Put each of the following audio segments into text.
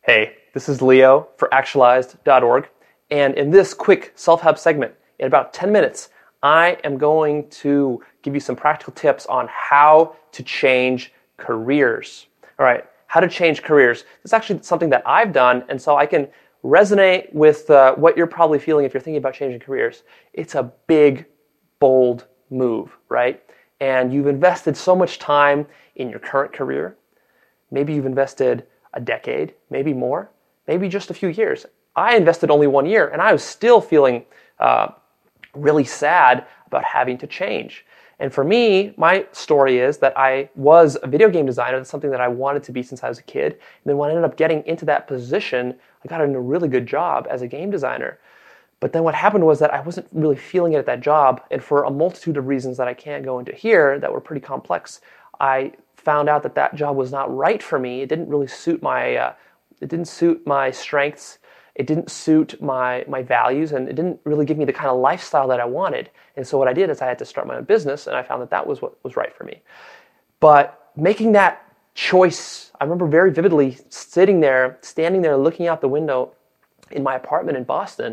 Hey, this is Leo for Actualized.org, and in this quick self-help segment, in about 10 minutes, I am going to give you some practical tips on how to change careers. All right, how to change careers. It's actually something that I've done, and so I can resonate with what you're probably feeling if you're thinking about changing careers. It's a big, bold move, right? And you've invested so much time in your current career. Maybe you've invested a decade, maybe more, maybe just a few years. I invested only 1 year, and I was still feeling really sad about having to change. And for me, my story is that I was a video game designer. That's something that I wanted to be since I was a kid. And then when I ended up getting into that position, I got in a really good job as a game designer. But then what happened was that I wasn't really feeling it at that job. And for a multitude of reasons that I can't go into here that were pretty complex, I found out that that job was not right for me. It didn't really suit my strengths. It didn't suit my values, and it didn't really give me the kind of lifestyle that I wanted. And so what I did is I had to start my own business, and I found that that was what was right for me. But making that choice, I remember very vividly standing there, looking out the window in my apartment in Boston,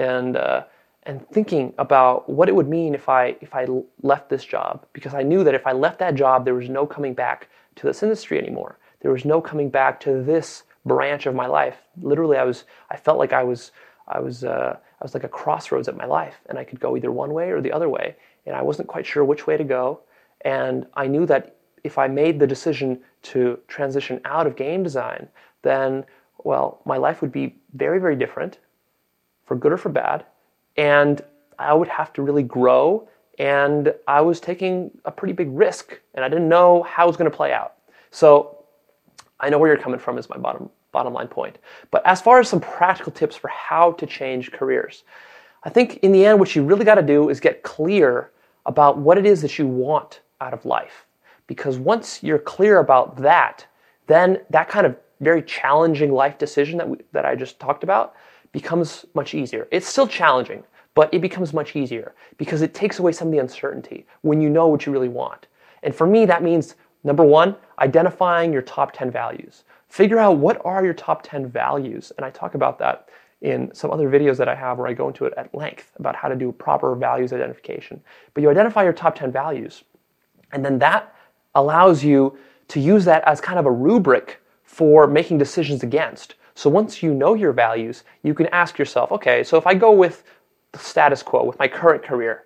and thinking about what it would mean if I left this job, because I knew that if I left that job, there was no coming back to this industry anymore. There was no coming back to this branch of my life. Literally, I felt like I was like a crossroads at my life, and I could go either one way or the other way, and I wasn't quite sure which way to go. And I knew that if I made the decision to transition out of game design, then, well, my life would be very, very different, for good or for bad, and I would have to really grow, and I was taking a pretty big risk, and I didn't know how it was going to play out. So I know where you're coming from is my bottom line point. But as far as some practical tips for how to change careers, I think in the end what you really got to do is get clear about what it is that you want out of life. Because once you're clear about that, then that kind of very challenging life decision that I just talked about becomes much easier. It's still challenging, but it becomes much easier because it takes away some of the uncertainty when you know what you really want. And for me, that means, number one, identifying your top 10 values. Figure out what are your top 10 values. And I talk about that in some other videos that I have where I go into it at length about how to do proper values identification. But you identify your top 10 values, and then that allows you to use that as kind of a rubric for making decisions against. So once you know your values, you can ask yourself, okay, so if I go with the status quo, with my current career,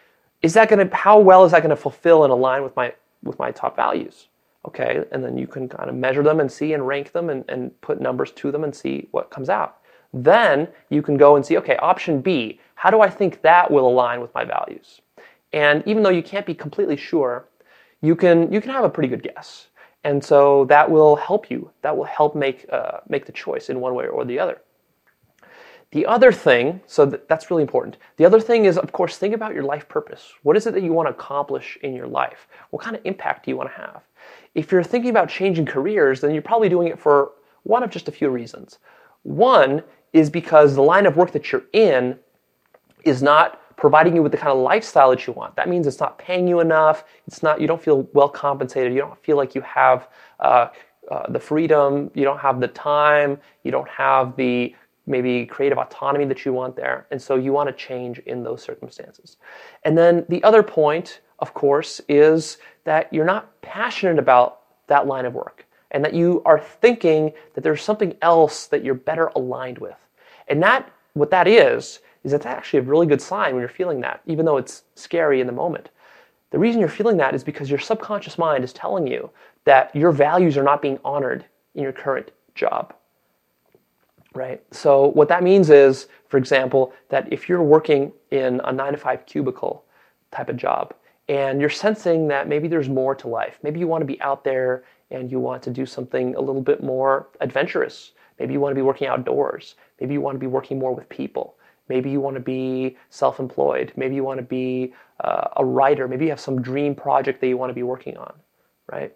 how well is that going to fulfill and align with my top values? Okay, and then you can kind of measure them and see and rank them and put numbers to them and see what comes out. Then you can go and see, okay, option B, how do I think that will align with my values? And even though you can't be completely sure, you can have a pretty good guess. And so that will help you. That will help make the choice in one way or the other. The other thing, so that's really important. The other thing is, of course, think about your life purpose. What is it that you want to accomplish in your life? What kind of impact do you want to have? If you're thinking about changing careers, then you're probably doing it for one of just a few reasons. One is because the line of work that you're in is not providing you with the kind of lifestyle that you want. That means it's not paying you enough. You don't feel well compensated. You don't feel like you have the freedom. You don't have the time. You don't have the maybe creative autonomy that you want there. And so you want to change in those circumstances. And then the other point, of course, is that you're not passionate about that line of work and that you are thinking that there's something else that you're better aligned with. And what that is that's actually a really good sign when you're feeling that, even though it's scary in the moment. The reason you're feeling that is because your subconscious mind is telling you that your values are not being honored in your current job, right? So what that means is, for example, that if you're working in a 9-to-5 cubicle type of job, and you're sensing that maybe there's more to life, maybe you want to be out there and you want to do something a little bit more adventurous. Maybe you want to be working outdoors. Maybe you want to be working more with people. Maybe you want to be self-employed. Maybe you want to be a writer. Maybe you have some dream project that you want to be working on, right?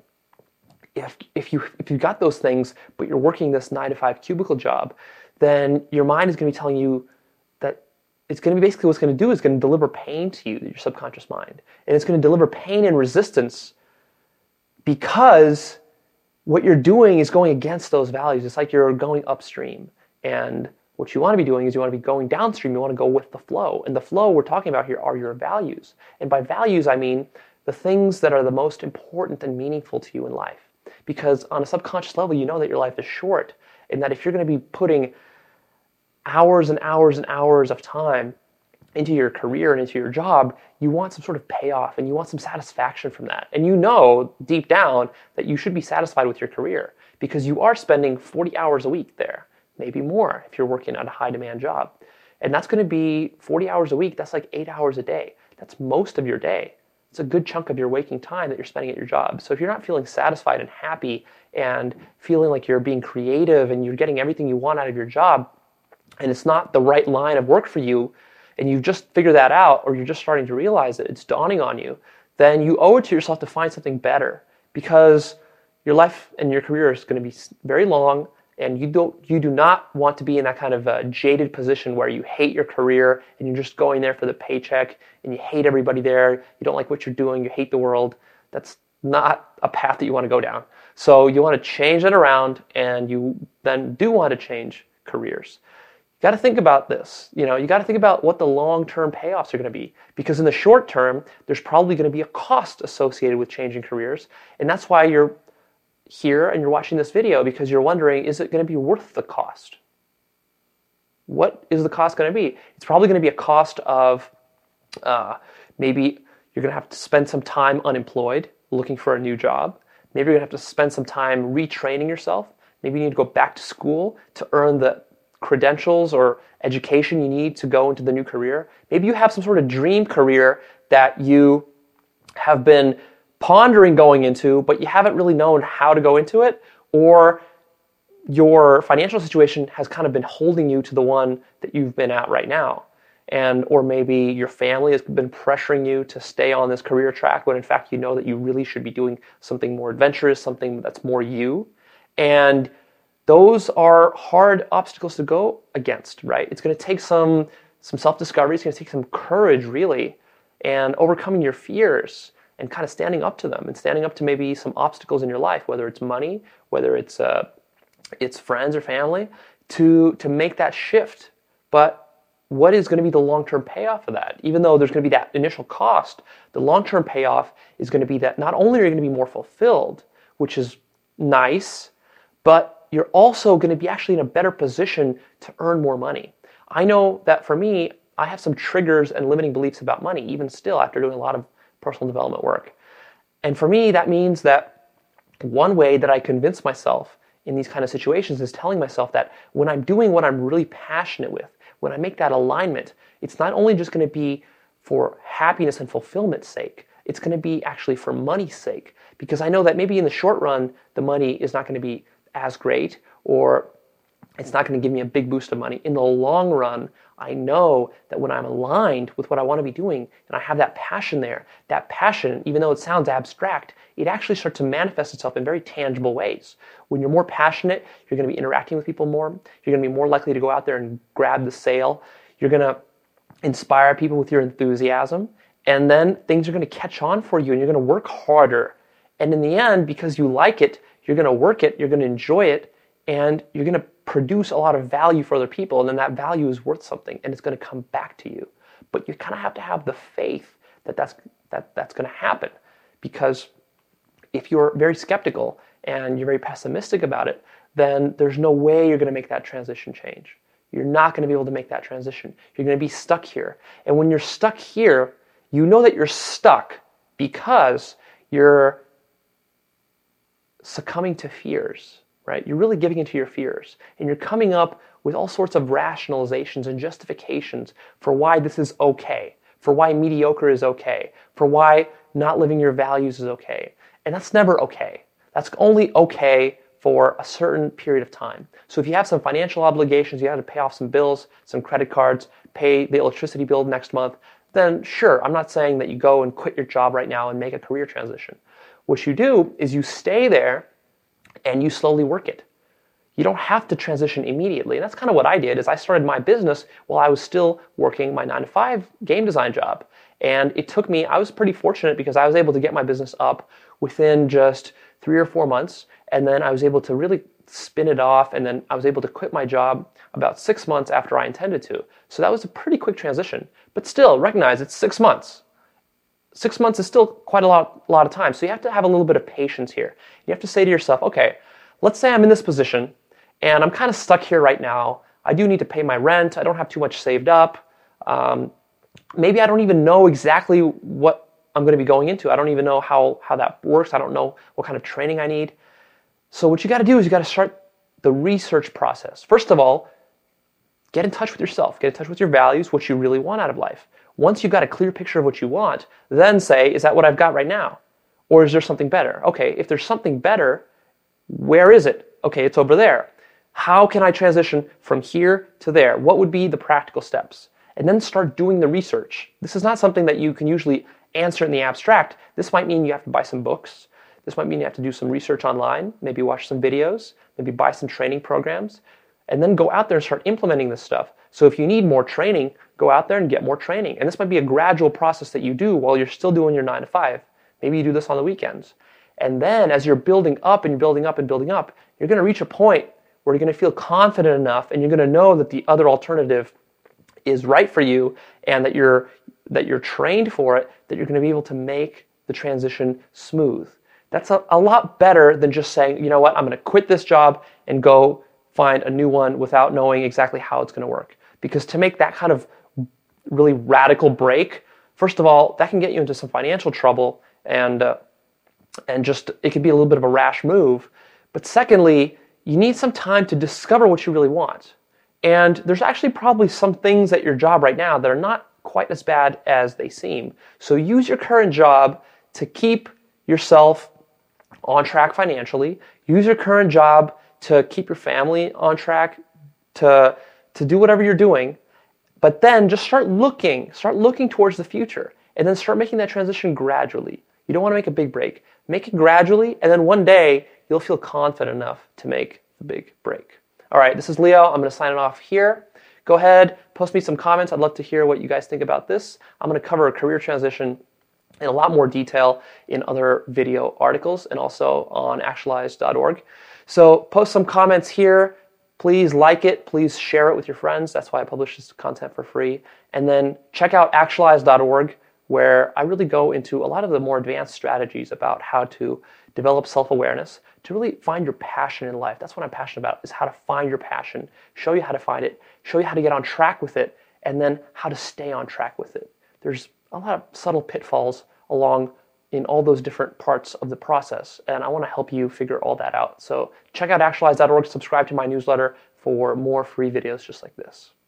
If you've got those things, but you're working this 9-to-5 cubicle job, then your mind is going to be telling you that it's going to be basically what's going to do is going to deliver pain to you, your subconscious mind. And it's going to deliver pain and resistance because what you're doing is going against those values. It's like you're going upstream. And what you want to be doing is you want to be going downstream. You want to go with the flow. And the flow we're talking about here are your values. And by values, I mean the things that are the most important and meaningful to you in life. Because on a subconscious level, you know that your life is short, and that if you're going to be putting hours and hours and hours of time into your career and into your job, you want some sort of payoff and you want some satisfaction from that. And you know deep down that you should be satisfied with your career because you are spending 40 hours a week there, maybe more if you're working at a high demand job. And that's going to be 40 hours a week. That's like 8 hours a day. That's most of your day. It's a good chunk of your waking time that you're spending at your job. So if you're not feeling satisfied and happy and feeling like you're being creative and you're getting everything you want out of your job, and it's not the right line of work for you, and you've just figured that out, or you're just starting to realize it, it's dawning on you, then you owe it to yourself to find something better, because your life and your career is going to be very long, and you do not want to be in that kind of jaded position where you hate your career and you're just going there for the paycheck and you hate everybody there, you don't like what you're doing, you hate the world. That's not a path that you want to go down. So you want to change that around, and you then do want to change careers. You got to think about this. You got to think about what the long-term payoffs are going to be, because in the short term, there's probably going to be a cost associated with changing careers, and that's why you're here and you're watching this video, because you're wondering, is it going to be worth the cost? What is the cost going to be? It's probably going to be a cost of maybe you're going to have to spend some time unemployed looking for a new job. Maybe you're going to have to spend some time retraining yourself. Maybe you need to go back to school to earn the credentials or education you need to go into the new career. Maybe you have some sort of dream career that you have been pondering going into, but you haven't really known how to go into it, or your financial situation has kind of been holding you to the one that you've been at right now. Or maybe your family has been pressuring you to stay on this career track when in fact you know that you really should be doing something more adventurous, something that's more you. And those are hard obstacles to go against, right? It's going to take some self-discovery. It's going to take some courage, really, and overcoming your fears and kind of standing up to them and standing up to maybe some obstacles in your life, whether it's money, whether it's friends or family, to make that shift. But what is going to be the long-term payoff of that? Even though there's going to be that initial cost, the long-term payoff is going to be that not only are you going to be more fulfilled, which is nice, but you're also going to be actually in a better position to earn more money. I know that for me, I have some triggers and limiting beliefs about money, even still after doing a lot of personal development work. And for me, that means that one way that I convince myself in these kind of situations is telling myself that when I'm doing what I'm really passionate with, when I make that alignment, it's not only just going to be for happiness and fulfillment's sake, it's going to be actually for money's sake. Because I know that maybe in the short run, the money is not going to be as great, or it's not going to give me a big boost of money. In the long run, I know that when I'm aligned with what I want to be doing and I have that passion there, that passion, even though it sounds abstract, it actually starts to manifest itself in very tangible ways. When you're more passionate, you're going to be interacting with people more. You're going to be more likely to go out there and grab the sale. You're going to inspire people with your enthusiasm. And then things are going to catch on for you and you're going to work harder. And in the end, because you like it, you're going to work it, you're going to enjoy it, and you're going to produce a lot of value for other people, and then that value is worth something, and it's going to come back to you. But you kind of have to have the faith that that's going to happen, because if you're very skeptical and you're very pessimistic about it, then there's no way you're going to make that transition change. You're not going to be able to make that transition. You're going to be stuck here. And when you're stuck here, you know that you're stuck because you're succumbing to fears, right? You're really giving into your fears, and you're coming up with all sorts of rationalizations and justifications for why this is okay, for why mediocre is okay, for why not living your values is okay. And that's never okay. That's only okay for a certain period of time. So if you have some financial obligations, you have to pay off some bills, some credit cards, pay the electricity bill next month, then sure, I'm not saying that you go and quit your job right now and make a career transition. What you do is you stay there and you slowly work it. You don't have to transition immediately. And that's kind of what I did, is I started my business while I was still working my 9-to-5 game design job. And it took me, I was pretty fortunate because I was able to get my business up within just 3 or 4 months. And then I was able to really spin it off, and then I was able to quit my job about 6 months after I intended to. So that was a pretty quick transition. But still, recognize it's 6 months. 6 months is still quite a lot of time. So you have to have a little bit of patience here. You have to say to yourself, okay, let's say I'm in this position and I'm kind of stuck here right now. I do need to pay my rent. I don't have too much saved up. Maybe I don't even know exactly what I'm going to be going into. I don't even know how that works. I don't know what kind of training I need. So what you got to do is you got to start the research process. First of all, get in touch with yourself. Get in touch with your values, what you really want out of life. Once you've got a clear picture of what you want, then say, is that what I've got right now? Or is there something better? Okay, if there's something better, where is it? Okay, it's over there. How can I transition from here to there? What would be the practical steps? And then start doing the research. This is not something that you can usually answer in the abstract. This might mean you have to buy some books. This might mean you have to do some research online, maybe watch some videos, maybe buy some training programs, and then go out there and start implementing this stuff. So if you need more training, go out there and get more training. And this might be a gradual process that you do while you're still doing your 9 to 5. Maybe you do this on the weekends. And then as you're building up and building up and building up, you're going to reach a point where you're going to feel confident enough and you're going to know that the other alternative is right for you and that you're trained for it, that you're going to be able to make the transition smooth. That's a lot better than just saying, you know what, I'm going to quit this job and go find a new one without knowing exactly how it's going to work. Because to make that kind of really radical break, first of all, that can get you into some financial trouble and just it could be a little bit of a rash move. But secondly, you need some time to discover what you really want. And there's actually probably some things at your job right now that are not quite as bad as they seem. So use your current job to keep yourself on track financially. Use your current job to keep your family on track, to do whatever you're doing. But then just start looking towards the future, and then start making that transition gradually. You don't want to make a big break. Make it gradually, and then one day you'll feel confident enough to make the big break. All right, this is Leo. I'm going to sign it off here. Go ahead, post me some comments. I'd love to hear what you guys think about this. I'm going to cover a career transition in a lot more detail in other video articles and also on actualize.org. So post some comments here. Please like it. Please share it with your friends. That's why I publish this content for free. And then check out actualize.org, where I really go into a lot of the more advanced strategies about how to develop self-awareness, to really find your passion in life. That's what I'm passionate about, is how to find your passion, show you how to find it, show you how to get on track with it, and then how to stay on track with it. There's a lot of subtle pitfalls along in all those different parts of the process, and I want to help you figure all that out. So check out actualize.org, subscribe to my newsletter for more free videos just like this.